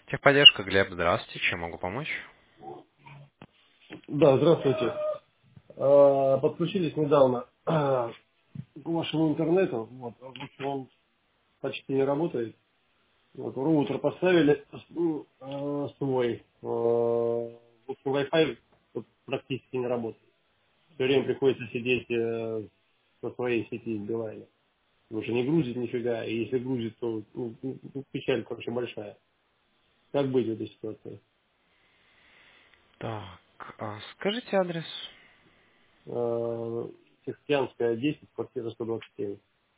Техподдержка, Глеб, здравствуйте, чем могу помочь? Да, здравствуйте. Подключились недавно к вашему интернету. Вот, в общем, он почти не работает. Вот, роутер поставили свой. В общем, Wi-Fi вот практически не работает. Все время приходится сидеть со своей сети в Билайне. Потому что не грузит нифига, и если грузит, то печаль, короче, большая. Как быть в этой ситуации? Так, скажите адрес. Технянская 10, квартира 127.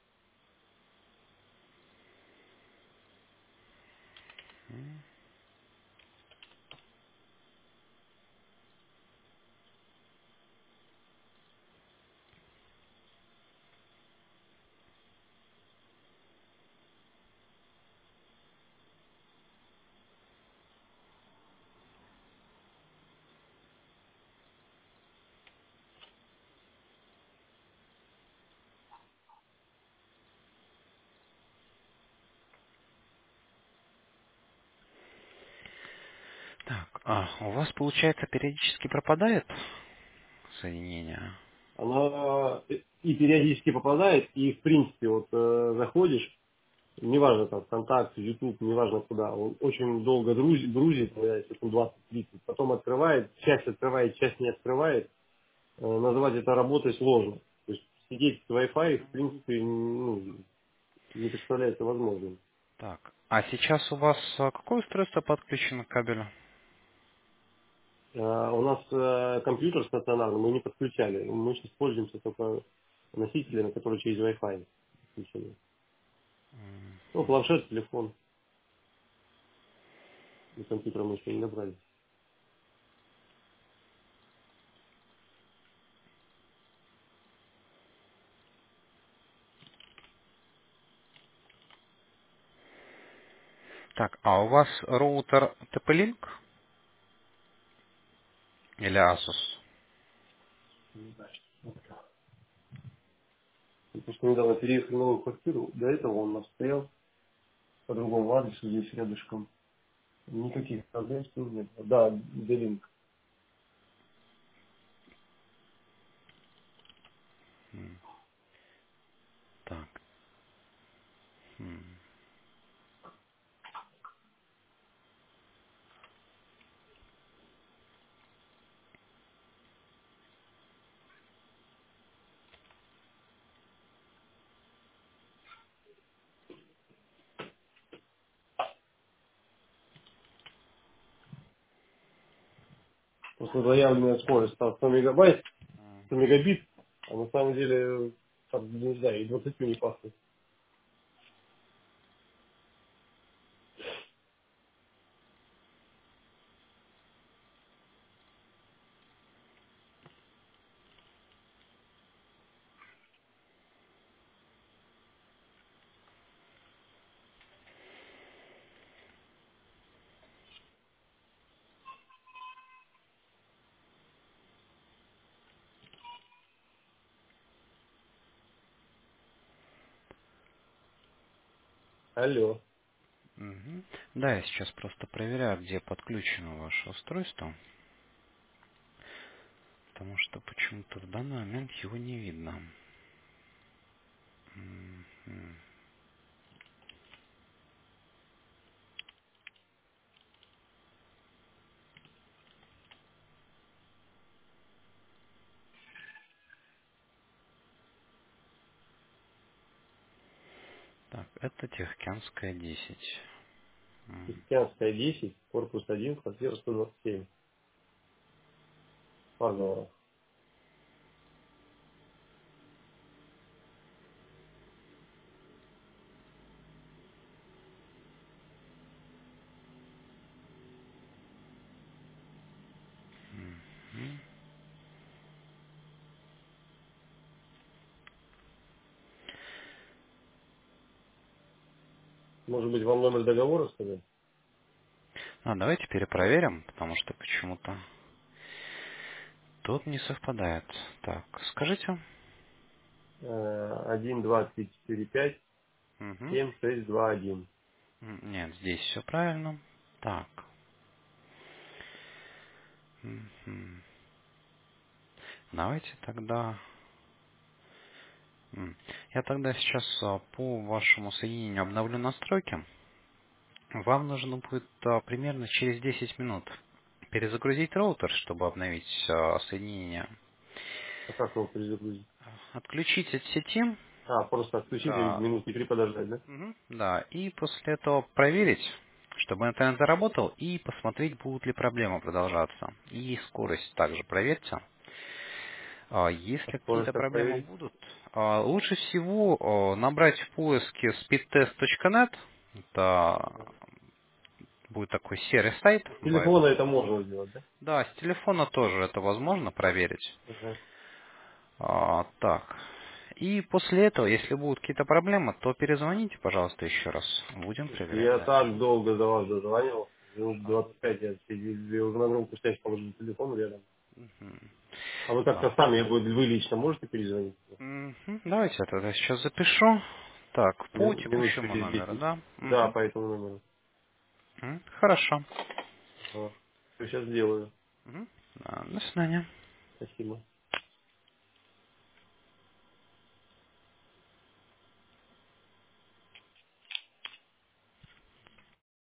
Так, у вас, получается, периодически пропадает соединение? Она и периодически попадает, и в принципе вот заходишь, неважно там ВКонтакте, YouTube, неважно куда, он очень долго грузит, секунд 20-30, потом открывает, часть не открывает. Назвать это работой сложно. То есть сидеть с Wi-Fi в принципе не представляется возможным. Так, а сейчас у вас какое устройство подключено к кабелю? У нас компьютер стационарный мы не подключали, мы сейчас пользуемся только носителями, которые через Wi-Fi подключены. Ну, планшет, телефон, до компьютера мы еще не добрались. Так, а у вас роутер TP-Link или Asus? Мы просто недавно переехали в новую квартиру. До этого он у нас стоял по другому адресу здесь рядышком. Никаких проблем с ним нет. Да, Делинк. Так, Просто заявленная скорость там 100 мегабайт, 100 мегабит, а на самом деле, там, не знаю, и 20 не пахнет. Алло. мгм. Да, я сейчас просто проверяю, где подключено ваше устройство, потому что почему-то в данный момент его не видно. Мгм. Так, это Тихоокеанская 10. Христианская 10, корпус 1, квартира 127. Пожалуйста. Может быть, вам номер договора сказать? Давайте перепроверим, потому что почему-то тут не совпадает. Так, скажите. 1, 2, 3, 4, 5, Мгм. 7, 6, 2, 1. Нет, здесь все правильно. Так. Мгм. Давайте тогда... Я тогда сейчас по вашему соединению обновлю настройки. Вам нужно будет примерно через 10 минут перезагрузить роутер, чтобы обновить соединение. А как его перезагрузить? Отключить от сети. Просто отключить и Да. минут не 3 подождать, да? Да. И после этого проверить, чтобы интернет заработал, и посмотреть, будут ли проблемы продолжаться. И скорость также проверьте. А Если скорость какие-то как проблемы проверить? будут, лучше всего набрать в поиске speedtest.net. Это Ага. будет такой серый сайт. С телефона это можно сделать, да? Да, с телефона тоже это возможно проверить. Ага. Так. И после этого, если будут какие-то проблемы, то перезвоните, пожалуйста, еще раз. Будем Слушайте, проверять я дальше. так долго до вас дозванивал. Минут 25 я сидел, я уже на громкую связь положил телефон рядом. Мгм. А вы Да. как-то сами, вы лично можете перезвонить? Давайте я тогда сейчас запишу. Так, по Минут текущему через номеру, 10. да? Да, по этому номеру. Хорошо. Ага. Сейчас сделаю. Да, до свидания. Спасибо.